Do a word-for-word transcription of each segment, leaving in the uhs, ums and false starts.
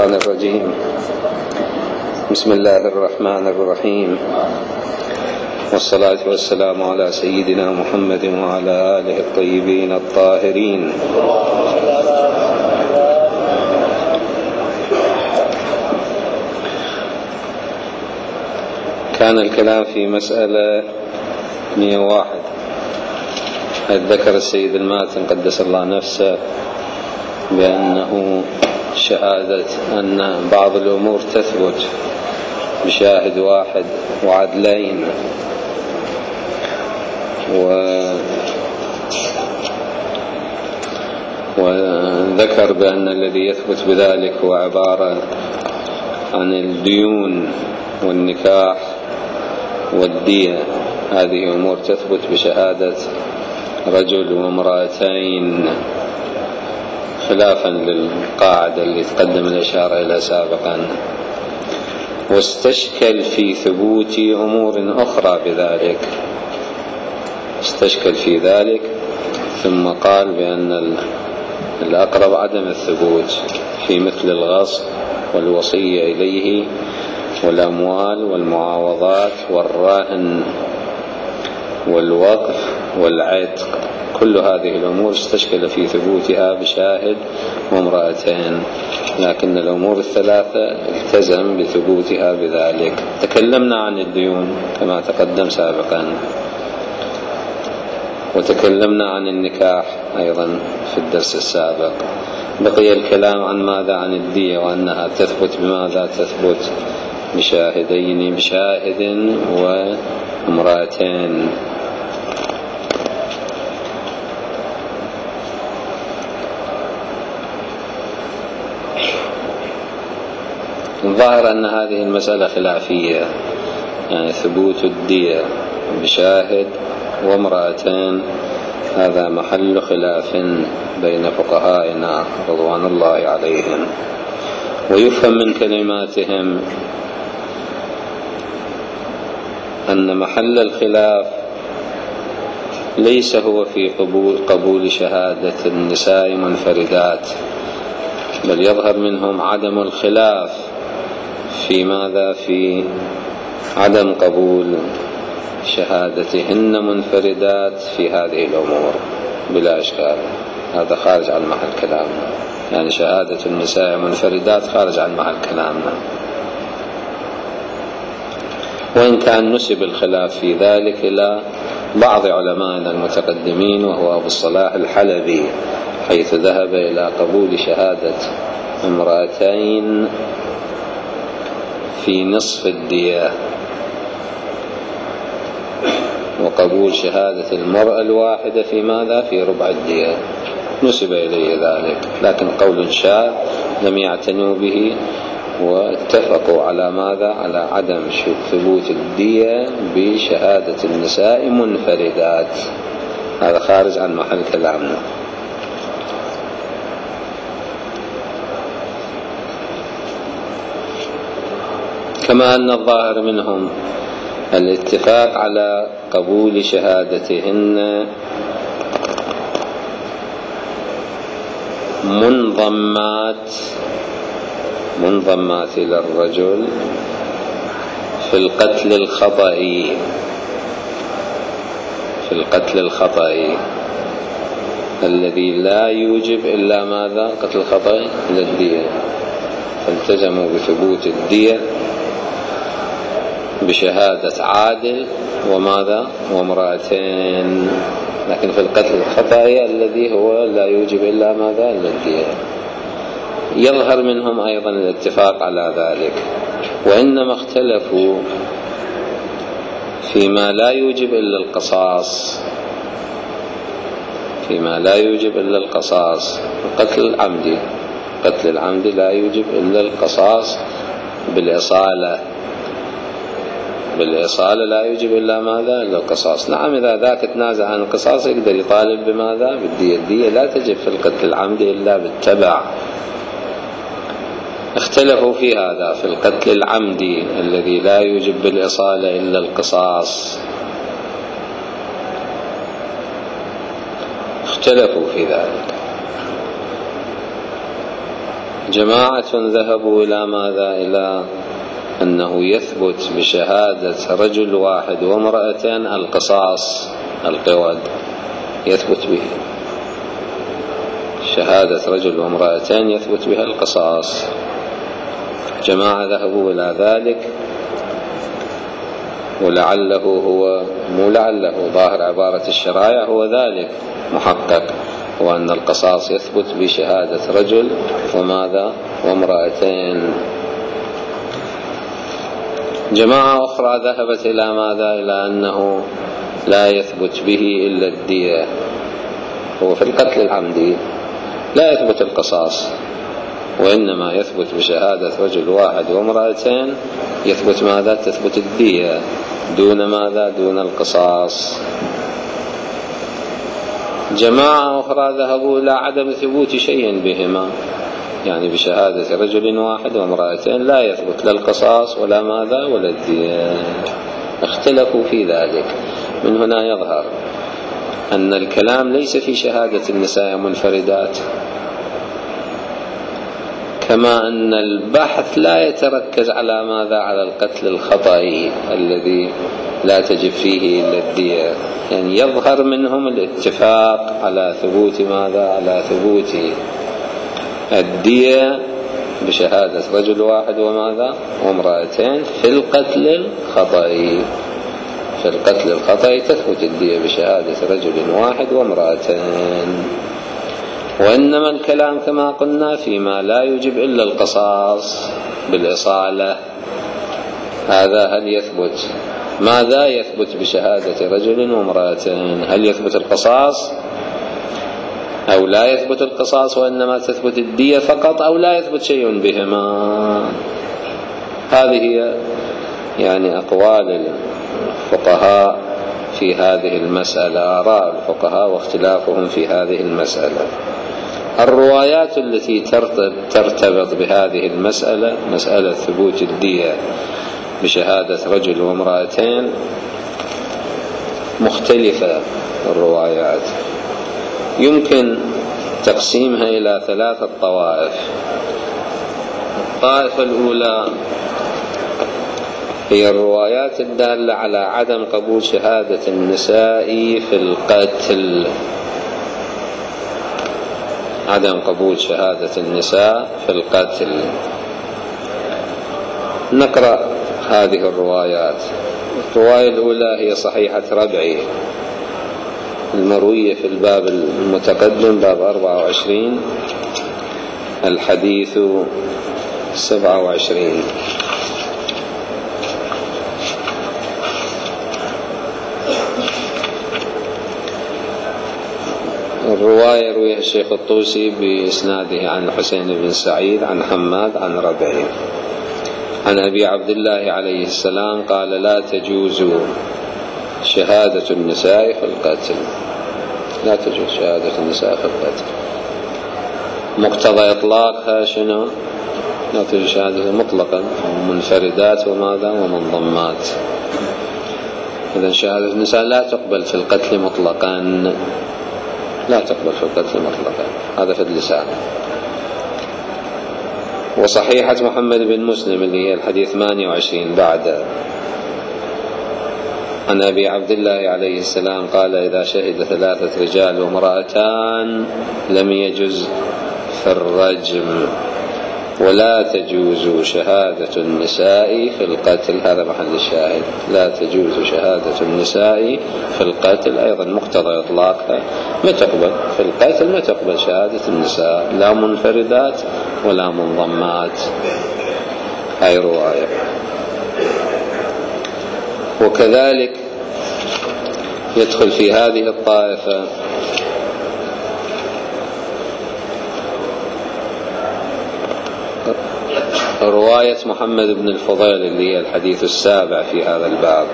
الشيطان الرجيم. بسم الله الرحمن الرحيم، والصلاة والسلام على سيدنا محمد وعلى آله الطيبين الطاهرين. كان الكلام في مسألة مئة وواحد، حيث ذكر السيد الماتن قدس الله نفسه بأنه شهادة أن بعض الأمور تثبت بشاهد واحد وعدلين، و... وذكر بأن الذي يثبت بذلك هو عبارة عن الديون والنكاح والدية. هذه أمور تثبت بشهادة رجل وامرأتين، خلافا للقاعدة اللي تقدم الإشارة إلى سابقا. واستشكل في ثبوت أمور أخرى بذلك، استشكل في ذلك ثم قال بأن الأقرب عدم الثبوت في مثل الغصب والوصية إليه والأموال والمعاوضات والرهن والوقف والعتق. كل هذه الأمور استشكل في ثبوتها بشاهد وامرأتين، لكن الأمور الثلاثة التزم بثبوتها بذلك. تكلمنا عن الديون كما تقدم سابقا، وتكلمنا عن النكاح أيضا في الدرس السابق. بقي الكلام عن ماذا؟ عن الدية، وأنها تثبت بماذا؟ تثبت بشاهدين، بشاهد وامرأتين. الظاهر أن هذه المسألة خلافية، يعني ثبوت الدية بشاهد وامرأتين هذا محل خلاف بين فقهائنا رضوان الله عليهم. ويفهم من كلماتهم أن محل الخلاف ليس هو في قبول, قبول شهادة النساء منفردات، بل يظهر منهم عدم الخلاف في ماذا؟ في عدم قبول شهادتهن منفردات في هذه الأمور بلا إشكال. هذا خارج عن محل كلامنا، يعني شهادة النساء منفردات خارج عن محل كلامنا، وإن كان نسب الخلاف في ذلك إلى بعض علمائنا المتقدمين وهو أبو الصلاح الحلبي، حيث ذهب إلى قبول شهادة امرأتين في نصف الدية، وقبول شهادة المرأة الواحدة في ماذا؟ في ربع الدية. نسب إليه ذلك، لكن قول شاذ لم يعتنوا به، واتفقوا على ماذا؟ على عدم ثبوت الدية بشهادة النساء منفردات. هذا خارج عن محل كلامنا. كما أن الظاهر منهم الاتفاق على قبول شهادتهن منضمات منضمات إلى الرجل في القتل الخطئي، في القتل الخطئي الذي لا يوجب إلا ماذا؟ قتل الخطئي إلى الدية. فالتزموا بثبوت الدية بشهادة عادل وماذا؟ وامرأتين. لكن في القتل الخطئي الذي هو لا يوجب إلا ماذا؟ إلا الدية، يظهر منهم أيضا الاتفاق على ذلك. وإنما اختلفوا فيما لا يوجب إلا القصاص، فيما لا يوجب إلا القصاص. القتل العمدي، قتل العمد لا يوجب إلا القصاص بالإصالة، بالإصالة لا يوجب إلا ماذا؟ إلا القصاص. نعم، إذا ذاك تنازع عن القصاص يقدر يطالب بماذا؟ بالدية. الدية لا تجب في القتل العمدي إلا بالتبع. اختلفوا في هذا، في القتل العمدي الذي لا يوجب بالإصالة إلا القصاص، اختلفوا في ذلك. جماعة ذهبوا إلى ماذا؟ إلى أنه يثبت بشهادة رجل واحد وامرأتين القصاص، القواد يثبت به، شهادة رجل وامرأتين يثبت بها القصاص. جماعة ذهبوا إلى ذلك، ولعله هو مو لعله ظاهر عبارة الشرائع هو ذلك محقق، وأن القصاص يثبت بشهادة رجل وماذا؟ وامرأتين. جماعة أخرى ذهبت إلى ماذا؟ إلى أنه لا يثبت به إلا الدية، هو في القتل العمدي لا يثبت القصاص، وإنما يثبت بشهادة رجل واحد وامرأتين يثبت ماذا؟ تثبت الدية دون ماذا؟ دون القصاص. جماعة أخرى ذهبوا إلى عدم ثبوت شيء بهما، يعني بشهادة رجل واحد وامرأتين لا يثبت لا القصاص ولا ماذا؟ ولا الدية. اختلفوا في ذلك. من هنا يظهر أن الكلام ليس في شهادة النساء منفردات، كما أن البحث لا يتركز على ماذا؟ على القتل الخطئي الذي لا تجب فيه إلا الدية. يعني يظهر منهم الاتفاق على ثبوت ماذا؟ على ثبوت الدية بشهادة رجل واحد وماذا؟ وامرأتين في القتل الخطئي. في القتل الخطئي تثبت الدية بشهادة رجل واحد وامرأتين، وإنما الكلام كما قلنا فيما لا يجب إلا القصاص بالإصالة. هذا هل يثبت ماذا؟ يثبت بشهادة رجل وامرأتين، هل يثبت القصاص أو لا يثبت القصاص وإنما تثبت الدية فقط، أو لا يثبت شيء بهما. هذه هي يعني أقوال الفقهاء في هذه المسألة، آراء الفقهاء واختلافهم في هذه المسألة. الروايات التي ترتبط بهذه المسألة، مسألة ثبوت الدية بشهادة رجل وامرأتين، مختلفة الروايات، يمكن تقسيمها إلى ثلاثة طوائف. الطائفة الأولى هي الروايات الدالة على عدم قبول شهادة النساء في القتل، عدم قبول شهادة النساء في القتل. نقرأ هذه الروايات. الرواية الأولى هي صحيحة ربعي المروية في الباب المتقدم، باب أربعة وعشرين، الحديث سبعة وعشرين. الرواية رويها الشيخ الطوسي بإسناده عن الحسين بن سعيد عن حماد عن ربعي عن أبي عبد الله عليه السلام قال: لا تجوز شهادة النساء في القتل. لا تجوز شهادة النساء في القتل. مقتضى إطلاقها شنو؟ لا تجوز شهادة مطلقا، منفردات وماذا؟ ومنضمات. إذن شهادة النساء لا تقبل في القتل مطلقا، لا تقبل في القتل مطلقا، هذا في اللسان. وصحيحة محمد بن مسلم اللي هي الحديث ثمانية وعشرين بعد، عن أبي عبد الله عليه السلام قال: إذا شهد ثلاثة رجال وامرأتان لم يجز في الرجم، ولا تجوز شهادة النساء في القتل. هذا محل الشاهد، لا تجوز شهادة النساء في القتل. أيضا مقتضى إطلاقها ما تقبل في القتل، ما تقبل شهادة النساء، لا منفردات ولا منضمات. هاي رواية. وكذلك يدخل في هذه الطائفة رواية محمد بن الفضيل اللي هي الحديث السابع في هذا الباب.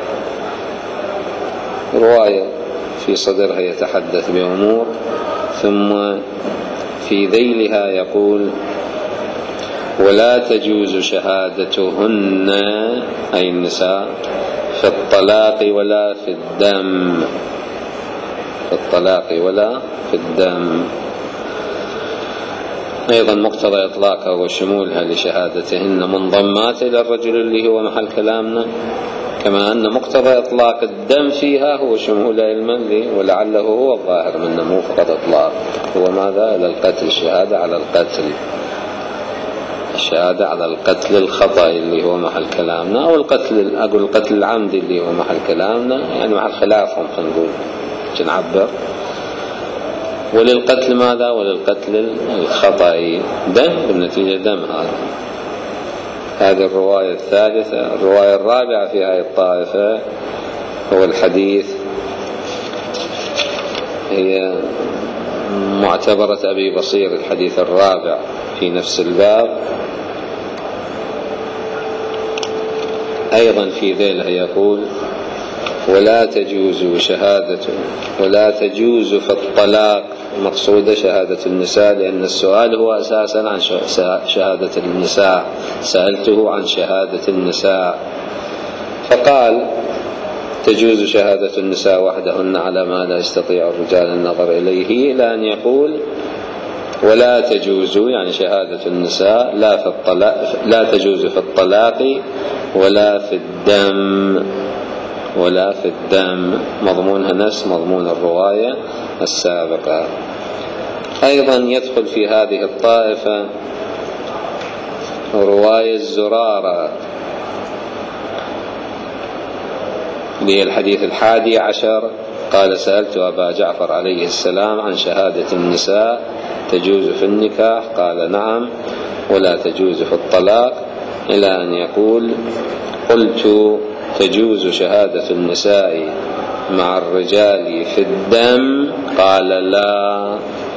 رواية في صدرها يتحدث بأمور، ثم في ذيلها يقول: ولا تجوز شهادتهن أي النساء في الطلاق ولا في الدم، في الطلاق ولا في الدم. أيضا مقتضى إطلاقها وشمولها لشهادتهن منضمات إلى الرجل اللي هو محل كلامنا، كما أن مقتضى إطلاق الدم فيها هو شمول علما، ولعله هو الظاهر منه مو فقط إطلاق، هو ماذا؟ إلى القتل، الشهادة على القتل، الشهادة على القتل الخطأ اللي هو محل كلامنا، أو القتل، أقول القتل العمدي اللي هو محل كلامنا، يعني محل خلافهم خلينا نقول نعبر. وللقتل ماذا؟ وللقتل الخطأ دم، بالنتيجة دم. هذا هذه الرواية الثالثة. الرواية الرابعة في هذه الطائفة هو الحديث، هي معتبرة أبي بصير، الحديث الرابع في نفس الباب. أيضا في ذيله يقول: ولا تجوز شهادة ولا تجوز في الطلاق، مقصود شهادة النساء، لأن السؤال هو أساسا عن شهادة النساء، سألته عن شهادة النساء، فقال: تجوز شهادة النساء وحدهن على ما لا يستطيع الرجال النظر إليه، إلى أن يقول: ولا تجوز، يعني شهادة النساء لا في الطلاق، لا تجوز في الطلاق ولا في الدم، ولا في الدم، مضمونها نفس مضمون الرواية السابقة. أيضا يدخل في هذه الطائفة رواية الزرارة، هي الحديث الحادي عشر، قال: سألت أبا جعفر عليه السلام عن شهادة النساء تجوز في النكاح؟ قال: نعم، ولا تجوز في الطلاق، إلى أن يقول: قلت: تجوز شهادة النساء مع الرجال في الدم؟ قال: لا.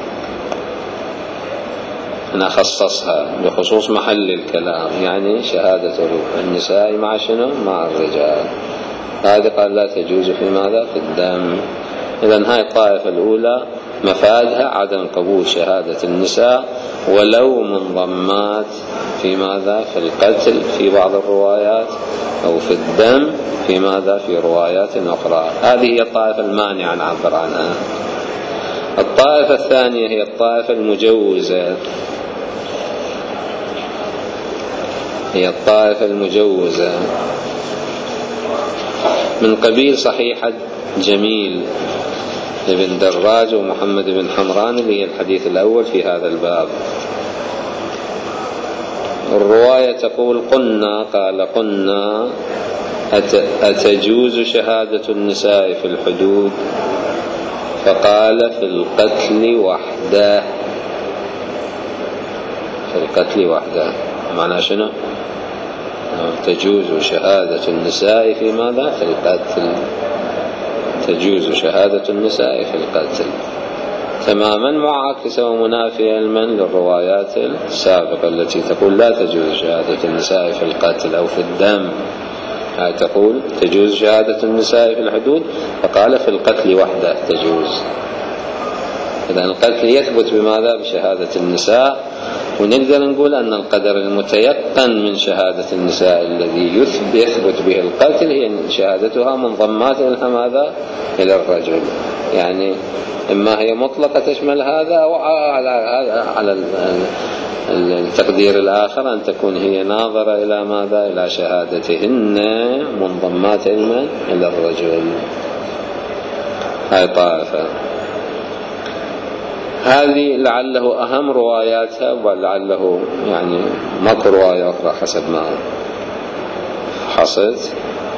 أنا خصصها بخصوص محل الكلام، يعني شهادة النساء مع شنو؟ مع الرجال. هذا قال لا تجوز في ماذا؟ في الدم. إذن هاي الطائفة الأولى مفادها عدم قبول شهادة النساء ولو منضمات في ماذا؟ في القتل في بعض الروايات، أو في الدم في ماذا؟ في روايات أخرى. هذه هي الطائفة المانعة نعبر عنها. الطائفة الثانية هي الطائفة المجوزة، هي الطائفة المجوزة من قبيل صحيحة جميل ابن دراج ومحمد بن حمران، اللي هي الحديث الأول في هذا الباب. الرواية تقول: قلنا، قال: قلنا أتجوز شهادة النساء في الحدود؟ فقال: في القتل وحده، في القتل وحده. معنى شنو؟ تجوز شهادة النساء في ماذا؟ في القتل، تجوز شهادة النساء في القتل، تماما معاكسة ومنافية علما للروايات السابقة التي تقول لا تجوز شهادة النساء في القتل أو في الدم. هاي تقول تجوز شهادة النساء في الحدود، فقال في القتل وحده تجوز. إذن القتل يثبت بماذا؟ بشهادة النساء. ونقدر نقول أن القدر المتيقن من شهادة النساء الذي يثبت به القتل هي شهادتها منضمات إلى ماذا؟ إلى الرجل، يعني إما هي مطلقة تشمل هذا، أو على على التقدير الآخر أن تكون هي ناظرة إلى ماذا؟ إلى شهادتهن منضمات إلى الرجل. هاي طائفة، هذه لعله أهم رواياتها، ولعله يعني ماكو رواية أخرى حسب ما حصلت.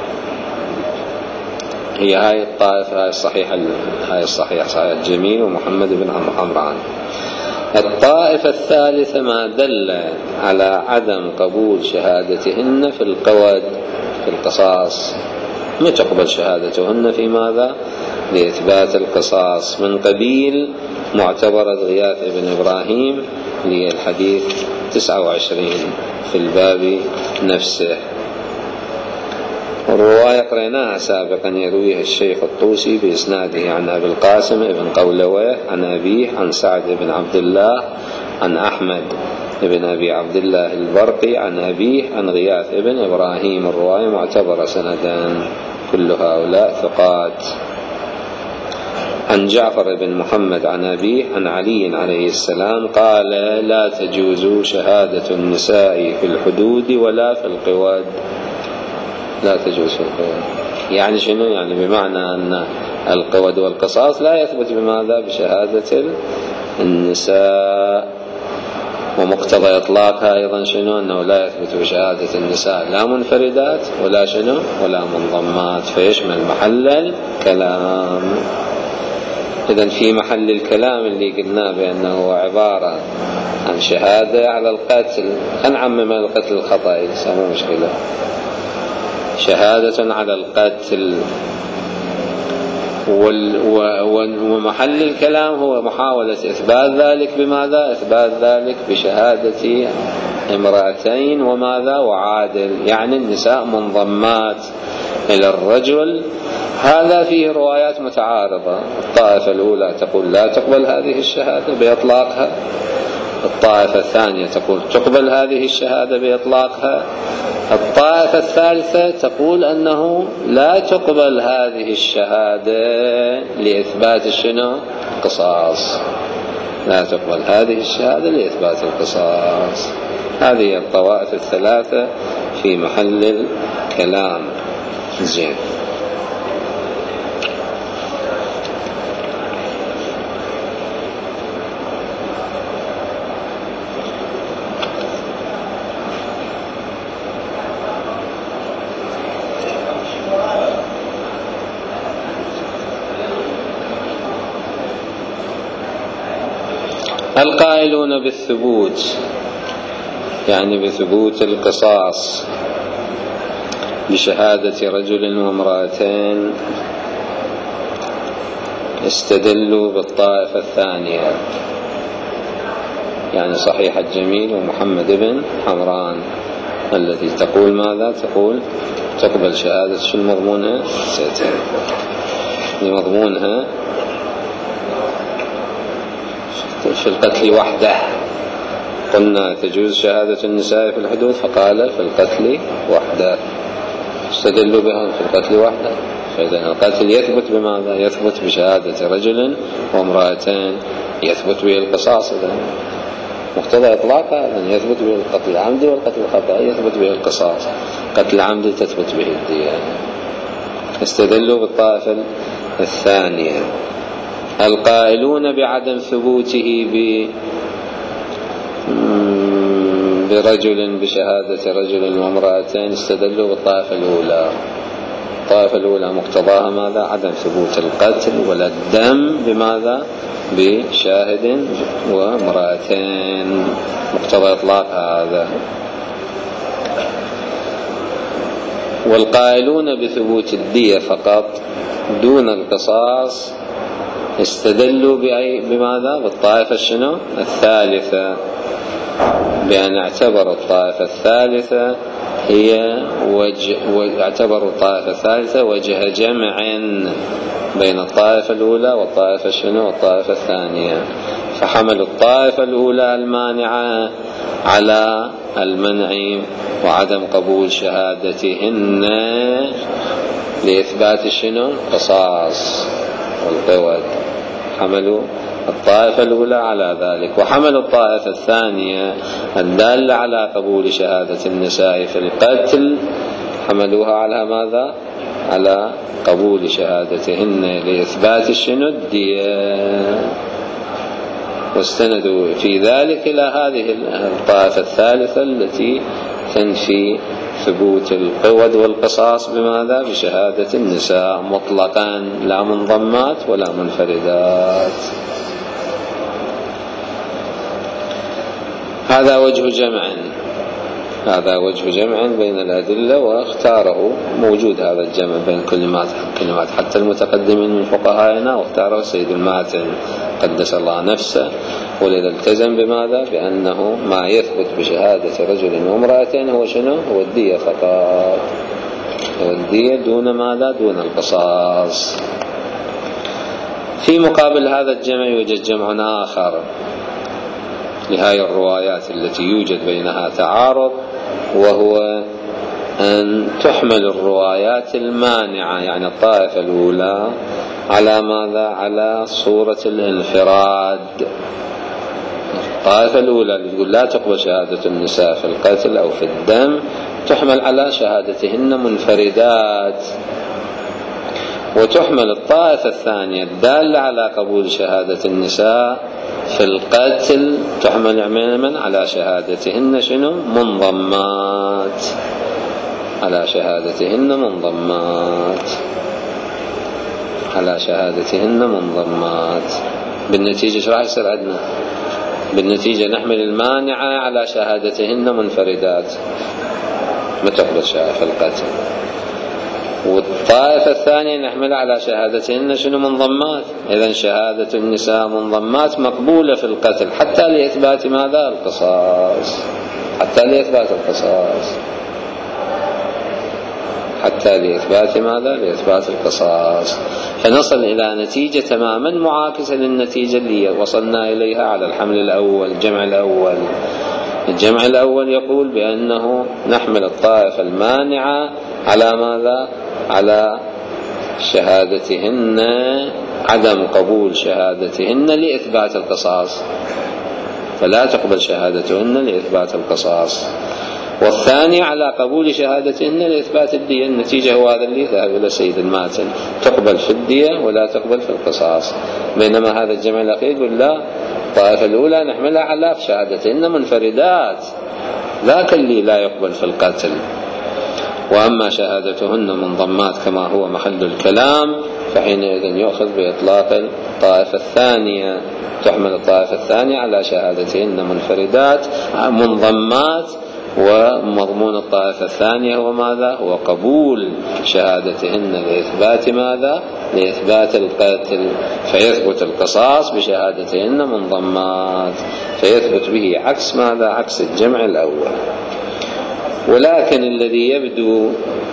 هي هاي الطائفة، هاي الصحيحة، هاي الصحيحة صحيح الجميل ومحمد بن حمران. الطائفة الثالثة ما دل على عدم قبول شهادتهن في القود، في القصاص، ما تقبل شهادتهن في ماذا؟ لإثبات القصاص، من قبيل معتبرة غياث بن إبراهيم اللي هي الحديث تسعة وعشرين في الباب نفسه. الرواية قريناها سابقا، يرويها الشيخ الطوسي بإسناده عن أبي القاسم بن قولويه عن أبيه عن سعد بن عبد الله عن أحمد بن أبي عبد الله البرقي عن أبيه عن غياث بن إبراهيم. الرواية معتبرة سندان، كل هؤلاء ثقات. عن جعفر بن محمد عن أبيه عن علي عليه السلام قال لا تجوز شهادة النساء في الحدود ولا في القواد. لا تجوز في القواد يعني شنو؟ يعني بمعنى أن القواد والقصاص لا يثبت بماذا؟ بشهادة النساء. ومقتضى إطلاقها أيضا شنو؟ أنه لا يثبت بشهادة النساء لا منفردات ولا شنو؟ ولا منضمات، فيشمل محل الكلام. إذن في محل الكلام اللي قلنا بأنه عبارة عن شهادة على القتل، نعمم القتل الخطأ يسمى مشكلة، شهادة على القتل، ومحل الكلام هو محاولة إثبات ذلك بماذا؟ إثبات ذلك بشهادة امرأتين وماذا؟ وعادل، يعني النساء منضمات إلى الرجل. هذا فيه روايات متعارضة، الطائفة الأولى تقول لا تقبل هذه الشهادة بإطلاقها، الطائفة الثانية تقول تقبل هذه الشهادة بإطلاقها، الطائفة الثالثة تقول أنه لا تقبل هذه الشهادة لإثبات شنو؟ القصاص، لا تقبل هذه الشهادة لإثبات القصاص. هذه الطوائف الثلاثة في محل الكلام. زين. القائلون بالثبوت يعني بثبوت القصاص بشهادة رجل وامرأتين استدلوا بالطائفة الثانية، يعني صحيح الجميل ومحمد بن حمران التي تقول ماذا؟ تقول تقبل شهادة شو المضمونها؟ مضمونها في القتل وحده. قلنا تجوز شهادة النساء في الحدود، فقال في القتل وحده، استدلوا بها في القتل وحده. فإذا القتل يثبت بماذا؟ يثبت بشهادة رجل وامرأتين، يثبت به القصاص. إذا مقتضى إطلاقها أن يثبت به القتل العمدي والقتل الخطأ يثبت به القصاص، قتل العمدي تثبت به الدية. استدلوا بالطائفة الثانية. القائلون بعدم ثبوته ب برجل بشهادة رجل وامرأتين استدلوا بالطائفة الأولى. الطائفة الأولى مقتضاها ماذا؟ عدم ثبوت القتل ولا الدم بماذا؟ بشاهد وامرأتين، مقتضى إطلاق هذا. والقائلون بثبوت الدية فقط دون القصاص استدلوا بأي بماذا؟ بالطائفة شنو؟ الثالثة، بأن اعتبروا الطائفة الثالثة هي وجه واعتبروا الطائفة الثالثة وجه جمع بين الطائفة الأولى والطائفة شنو؟ والطائفة الثانية، فحملوا الطائفة الأولى المانعة على المنع وعدم قبول شهادتهن لإثبات شنو؟ القصاص والقواد. حملوا الطائفة الأولى على ذلك، وحملوا الطائفة الثانية الدالة على قبول شهادة النساء في القتل حملوها على ماذا؟ على قبول شهادتهن لإثبات شنو؟ الدية، واستندوا في ذلك إلى هذه الطائفة الثالثة التي تنفي ثبوت القود والقصاص بماذا؟ بشهادة النساء مطلقا، لا منضمات ولا منفردات. هذا وجه جمع، هذا وجه جمع بين الأدلة، واختاره موجود هذا الجمع بين كلمات كلمات حتى المتقدمين من فقهائنا، واختاره سيد الماتن قدس الله نفسه، ولذا التزم بماذا؟ بأنه ما يثبت بشهادة رجل وامرأتين هو شنو؟ هو الدية فقط، هو الدية دون ماذا؟ دون القصاص. في مقابل هذا الجمع يوجد جمع آخر لهذه الروايات التي يوجد بينها تعارض، وهو أن تحمل الروايات المانعة يعني الطائفة الأولى على ماذا؟ على صورة الانفراد. الطائفة الأولى اللي تقول لا تقبل شهادة النساء في القتل أو في الدم تحمل على شهادتهن منفردات، وتحمل الطائفة الثانية الدالة على قبول شهادة النساء في القتل تحمل من على شهادتهن شنو؟ منضمات، على شهادتهن منضمات، على شهادتهن منضمات. بالنتيجة ايش راح يصير عندنا؟ بالنتيجة نحمل المانعة على شهادتهن منفردات ما تقبل شهادة في القتل، والطائفة الثانية نحمل على شهادتهن شنو؟ منضمات. إذن شهادة النساء منضمات مقبولة في القتل حتى لإثبات ماذا؟ القصاص، حتى لإثبات القصاص، حتى لإثبات ماذا؟ لإثبات القصاص. فنصل إلى نتيجة تماما معاكسة للنتيجة اللي وصلنا إليها على الحمل الأول، الجمع الأول. الجمع الأول يقول بأنه نحمل الطائفة المانعة على ماذا؟ على شهادتهن، عدم قبول شهادتهن لإثبات القصاص، فلا تقبل شهادتهن لإثبات القصاص. والثاني على قبول شهادتهن لإثبات الدية. النتيجة هو هذا اللي ذهب إلى سيد الماتن، تقبل في الدية ولا تقبل في القصاص. بينما هذا الجمع الأخير يقول لا، الطائفة الأولى نحملها على شهادتهن منفردات، ذاك اللي لا يقبل في القتل. وأما شهادتهن منضمات كما هو محل الكلام فحينئذ يؤخذ بإطلاق الطائفة الثانية، تحمل الطائفة الثانية على شهادتهن منفردات منضمات، ومضمون الطائفة الثانية هو ماذا؟ هو قبول شهادتهن لإثبات ماذا؟ لإثبات القتل، فيثبت القصاص بشهادتهن منضمات، فيثبت به عكس ماذا؟ عكس الجمع الأول. ولكن الذي يبدو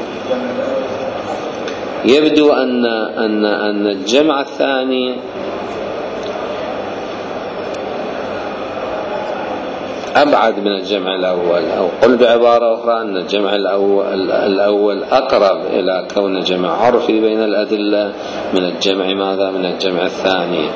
يبدو أن أن أن الجمع الثاني أبعد من الجمع الأول، أو قل بعبارة أخرى أن الجمع الأول, الأول أقرب إلى كون جمع عرفي بين الأدلة من الجمع ماذا؟ من الجمع الثاني.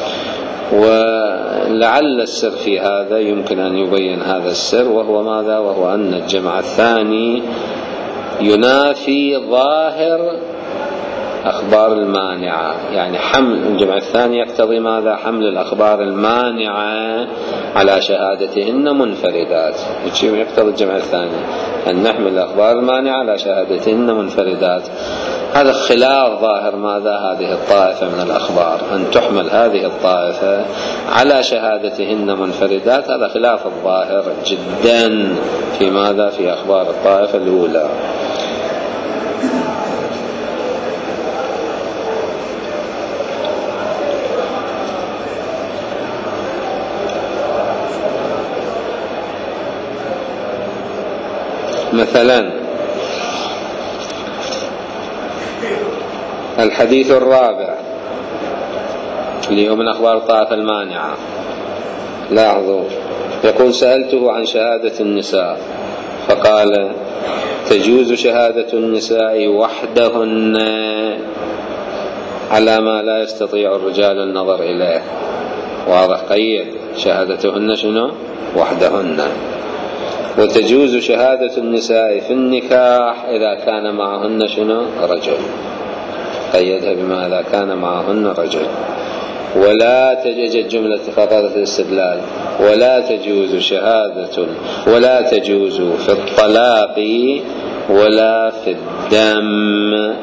ولعل السر في هذا يمكن أن يبين هذا السر، وهو ماذا؟ وهو أن الجمع الثاني ينافي ظاهر أخبار المانعة، يعني حمل الجمع الثاني يقتضي ماذا؟ حمل الأخبار المانعة على شهادتهن منفردات. يقتضي الجمع الثاني أن نحمل الأخبار المانعة على شهادتهن منفردات. هذا خلاف ظاهر ماذا؟ هذه الطائفة من الأخبار، أن تحمل هذه الطائفة على شهادتهن منفردات، هذا خلاف الظاهر جدا في ماذا؟ في أخبار الطائفة الأولى. مثلا الحديث الرابع اللي هو من أخبار الطائفة المانعة، لاحظوا، يقول سألته عن شهادة النساء فقال تجوز شهادة النساء وحدهن على ما لا يستطيع الرجال النظر إليه. واضح؟ قيد شهادتهن شنو؟ وحدهن. وتجوز شهادة النساء في النكاح إذا كان معهن شنو؟ رجل، قيدها بما إذا كان معهن رجل. ولا تجوز جملة خطأ الاستدلال، ولا تجوز شهادة، ولا تجوز في الطلاق ولا في الدم.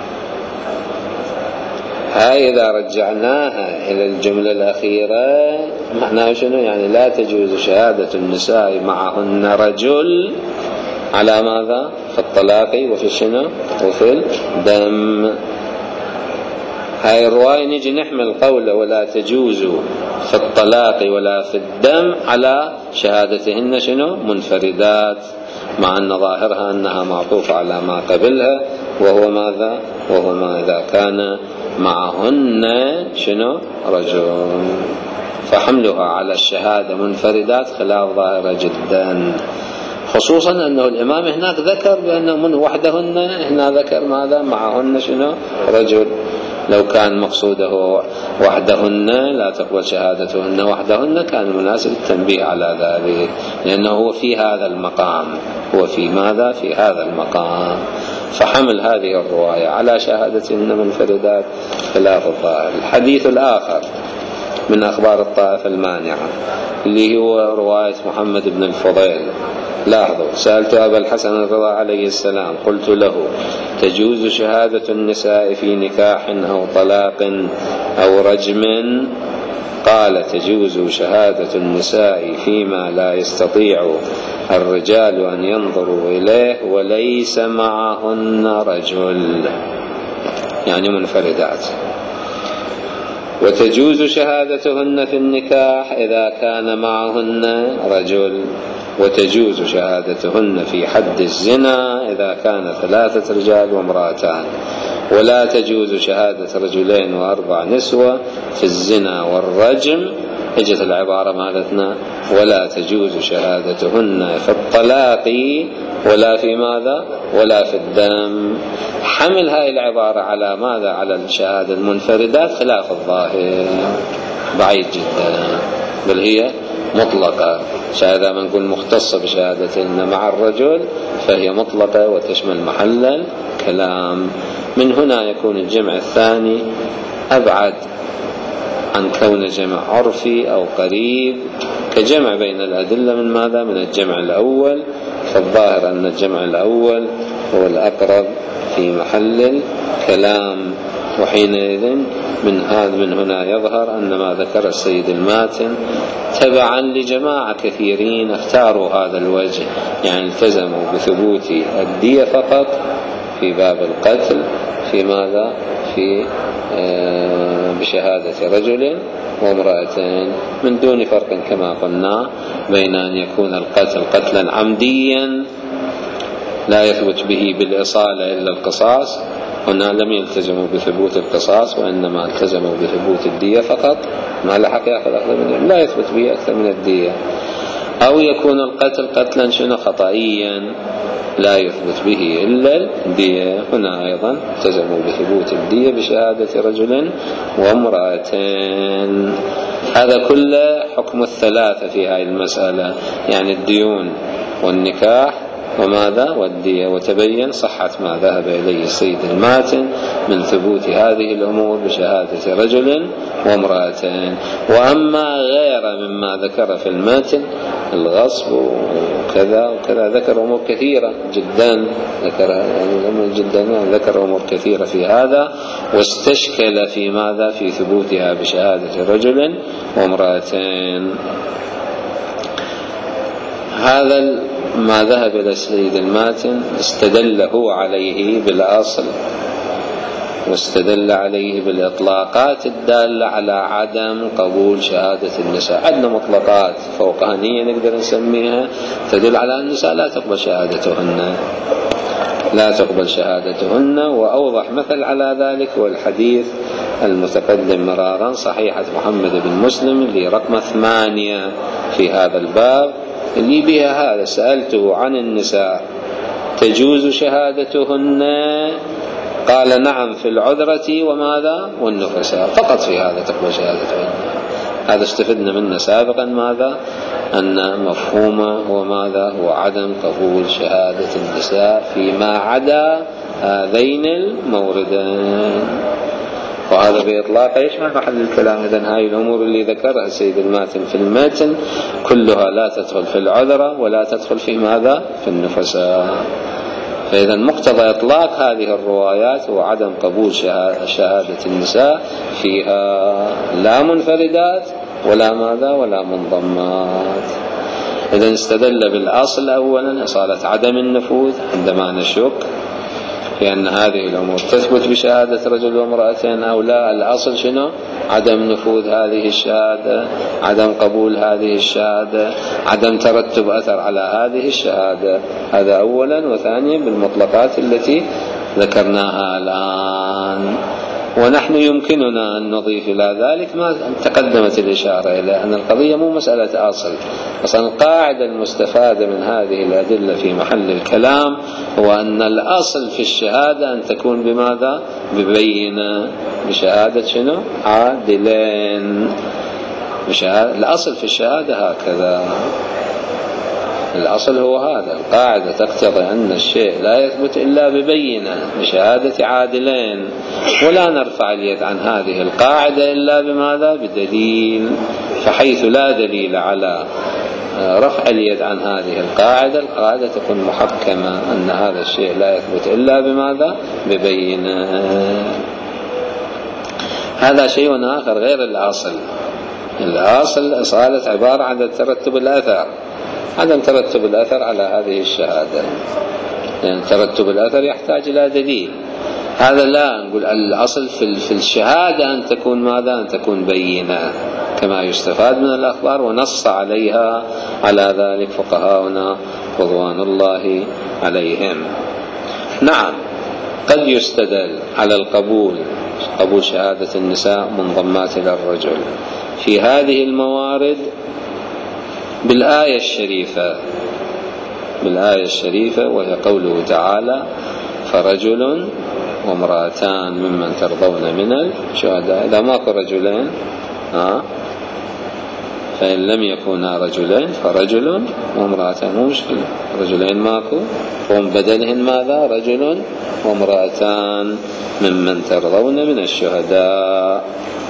هاي إذا رجعناها إلى الجملة الأخيرة معناها شنو؟ يعني لا تجوز شهادة النساء معهن رجل على ماذا؟ في الطلاق وفي شنو؟ وفي الدم. هاي الرواية نجي نحمل قوله ولا تجوز في الطلاق ولا في الدم على شهادتهن شنو؟ منفردات، مع أن ظاهرها أنها معطوفة على ما قبلها، وهو ماذا؟ وهو ماذا كان معهن شنو؟ رجل. فحملها على الشهادة منفردات خلاف ظاهرة جدا. خصوصا أنه الإمام هناك ذكر بأنه من وحدهن، هنا ذكر ماذا معهن شنو رجل. لو كان مقصوده وحدهن لا تقبل شهادتهن وحدهن كان مناسب التنبيه على ذلك، لأنه هو في هذا المقام، هو في ماذا في هذا المقام. فحمل هذه الرواية على شهادتهن منفردات خلاف الظاهر. الحديث الآخر من أخبار الطائفة المانعة اللي هو رواية محمد بن الفضيل. لاحظوا، سألت أبا الحسن الرضا عليه السلام قلت له: تجوز شهادة النساء في نكاح أو طلاق أو رجم؟ قال: تجوز شهادة النساء فيما لا يستطيع الرجال أن ينظروا إليه وليس معهن رجل، يعني منفردات. وتجوز شهادتهن في النكاح إذا كان معهن رجل، وتجوز شهادتهن في حد الزنا إذا كان ثلاثة رجال وامرأتان، ولا تجوز شهادة رجلين وأربع نسوة في الزنا والرجم. اجت العبارة مالتنا: ولا تجوز شهادتهن في الطلاق ولا في ماذا ولا في الدم. حمل هاي العبارة على ماذا؟ على الشهادة المنفردات خلاف الظاهر، بعيد جدا، بل هي مطلقة. شهادة ما نقول مختصة بشهادتهن مع الرجل فهي مطلقة وتشمل محل الكلام. من هنا يكون الجمع الثاني أبعد عن كون جمع عرفي أو قريب، كجمع بين الأدلة من ماذا؟ من الجمع الأول. فالظاهر أن الجمع الأول هو الأقرب في محل الكلام. وحينئذ من هذا من هنا يظهر أن ما ذكر السيد الماتن تبعا لجماعة كثيرين اختاروا هذا الوجه، يعني التزموا بثبوت الدية فقط في باب القتل، في ماذا؟ في آه بشهادة رجل وامرأتين، من دون فرق كما قلنا بين أن يكون القتل قتلا عمديا لا يثبت به بالإصالة إلا القصاص، هنا لم يلتزموا بثبوت القصاص وإنما التزموا بثبوت الدية فقط، ما لحق يأخذ أكثر من لا يثبت به أكثر من الدية. أو يكون القتل قتلا شنو خطئيا لا يثبت به إلا الدية، هنا أيضا التزموا بثبوت الدية بشهادة رجل وامرأتين. هذا كله حكم الثلاثة في هذه المسألة، يعني الديون والنكاح وماذا والدية. وتبين صحة ما ذهب إليه السيد الماتن من ثبوت هذه الأمور بشهادة رجل وامرأتين. وأما غير مما ذكر في الماتن الغصب وكذا وكذا ذكر أمور كثيرة جدا، ذكر جدا ذكر أمور كثيرة في هذا، واستشكل في ماذا؟ في ثبوتها بشهادة رجل وامرأتين. هذا ما ذهب إلى السيد الماتن استدل هو عليه بالأصل، واستدل عليه بالإطلاقات الدالة على عدم قبول شهادة النساء. عندنا مطلقات فوقانية نقدر نسميها تدل على أن النساء لا تقبل شهادتهن لا تقبل شهادتهن وأوضح مثل على ذلك هو الحديث المتقدم مرارا صحيحة محمد بن مسلم اللي رقم ثمانية في هذا الباب، اللي بها هذا: سألته عن النساء تجوز شهادتهن؟ قال: نعم في العذرة وماذا والنفساء، فقط في هذا تقبل شهادتهن. هذا استفدنا منه سابقا ماذا؟ أن مفهومه هو ماذا؟ هو عدم قبول شهادة النساء فيما عدا هذين الموردين، وهذا بإطلاق يشمل محل الكلام. إذن هاي الأمور اللي ذكرها السيد الماتن في المتن كلها لا تدخل في العذرة ولا تدخل في ماذا؟ في النفساء. فإذا مقتضى إطلاق هذه الروايات هو عدم قبول شهادة النساء فيها لا منفردات ولا ماذا ولا منضمات. إذن استدل بالأصل أولا إصالة عدم النفوذ عندما نشك في أن هذه الأمور تثبت بشهادة رجل وامرأتين أو لا. الأصل شنو؟ عدم نفوذ هذه الشهادة، عدم قبول هذه الشهادة، عدم ترتب أثر على هذه الشهادة. هذا أولا. وثانيا بالمطلقات التي ذكرناها الآن. ونحن يمكننا أن نضيف إلى ذلك ما تقدمت الإشارة إلى أن القضية مو مسألة أصل. أصلا القاعدة المستفادة من هذه الأدلة في محل الكلام هو أن الأصل في الشهادة أن تكون بماذا؟ ببينة، بشهادة شنو؟ عادلين. بشهادة. الأصل في الشهادة هكذا، الأصل هو هذا. القاعدة تقتضي أن الشيء لا يثبت إلا ببينة بشهادة عادلين، ولا نرفع اليد عن هذه القاعدة إلا بماذا؟ بدليل. فحيث لا دليل على رفع اليد عن هذه القاعدة، القاعدة تكون محكمة أن هذا الشيء لا يثبت إلا بماذا؟ ببينة. هذا شيء آخر غير الأصل. الأصل صارت عبارة عن ترتب الأثر، عدم ترتب الأثر على هذه الشهادة، لأن يعني ترتب الأثر يحتاج إلى دليل. هذا لا نقول الأصل في الشهادة أن تكون ماذا؟ أن تكون بينة كما يستفاد من الأخبار، ونص عليها على ذلك فقهاؤنا رضوان الله عليهم. نعم، قد يستدل على القبول، قبول شهادة النساء منضمات إلى الرجل في هذه الموارد بالآية الشريفة، بالآية الشريفة وهي قوله تعالى: فرجل وامرأتان ممن ترضون من الشهداء. إذا ماكو رجلين ها فإن لم يكونا رجلين فرجل وامرأتان، مو مشكلة، رجلين ماكو، فهم بدلهن ماذا؟ رجل وامرأتان ممن ترضون من الشهداء.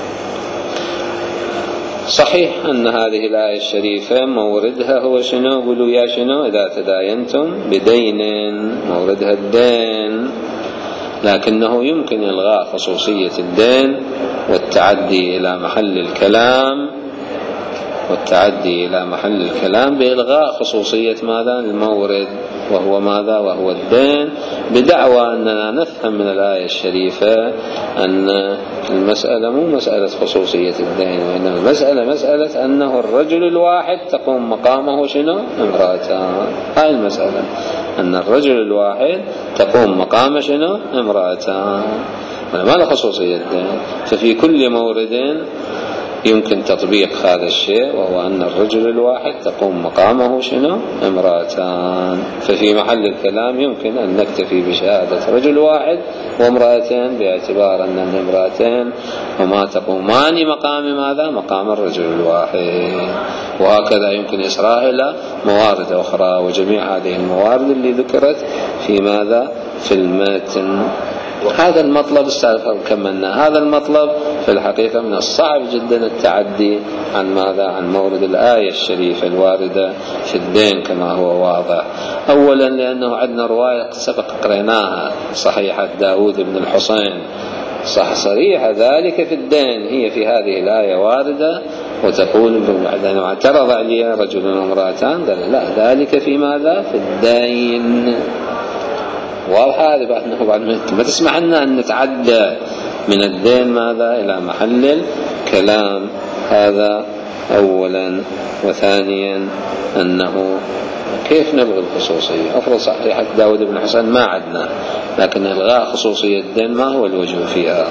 صحيح أن هذه الآية الشريفة موردها هو شنو؟ قولوا يا شنو؟ إذا تداينتم بدين، موردها الدين، لكنه يمكن إلغاء خصوصية الدين والتعدي إلى محل الكلام والتعدي إلى محل الكلام بإلغاء خصوصية ماذا؟ المورد، وهو ماذا؟ وهو الدين، بدعوى أننا نفهم من الآية الشريفة أن المسألة مو مسألة خصوصية الدين، وإنما المسألة مسألة أنه الرجل الواحد تقوم مقامه شنو؟ امرأتان. هاي المسألة، أن الرجل الواحد تقوم مقامه شنو؟ امرأتان، ما له خصوصية الدين. ففي كل مورد يمكن تطبيق هذا الشيء، وهو أن الرجل الواحد تقوم مقامه شنو؟ امرأتان. ففي محل الكلام يمكن أن نكتفي بشهادة رجل واحد وامرأتين، باعتبار أن الامرأتين هما تقومان مقام ماذا؟ مقام الرجل الواحد. وهكذا يمكن إسراء إلى موارد أخرى، وجميع هذه الموارد اللي ذكرت في ماذا؟ في المتن. هذا المطلب السابق كملنا. هذا المطلب في الحقيقة من الصعب جدا التعدي عن ماذا؟ عن مورد الآية الشريفة الواردة في الدين كما هو واضح. أولا لأنه عندنا رواية سبق قريناها صحيحة داود بن الحسين، صح صريحة ذلك في الدين، هي في هذه الآية واردة وتقول عندما اعترض علي رجل وامرأتان قال لا، ذلك في ماذا؟ في الدين. واضح هذا بعد بعد ما تسمح لنا أن نتعدى من الدين ماذا؟ إلى محل الكلام. هذا أولا. وثانيا أنه كيف نلغي الخصوصية؟ أفرض صحيحة داود بن حسن ما عدنا، لكن إلغاء خصوصية الدين ما هو الوجه فيها؟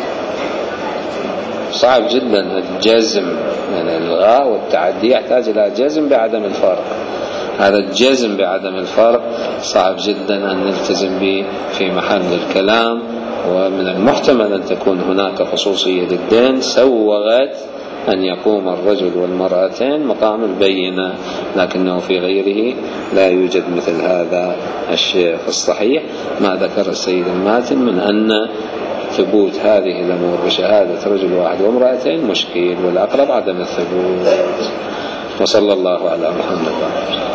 صعب جدا الجزم من الإلغاء والتعدي، يحتاج إلى جزم بعدم الفرق. هذا الجزم بعدم الفرق صعب جدا أن نلتزم به في محل الكلام، ومن المحتمل أن تكون هناك خصوصية للدين سوغت أن يقوم الرجل والمرأتين مقام البينة، لكنه في غيره لا يوجد مثل هذا الشيء. فالصحيح ما ذكر السيد الماتن من أن ثبوت هذه الأمور بشهادة رجل واحد وامرأتين مشكل، والأقرب عدم الثبوت. وصلى الله على محمد.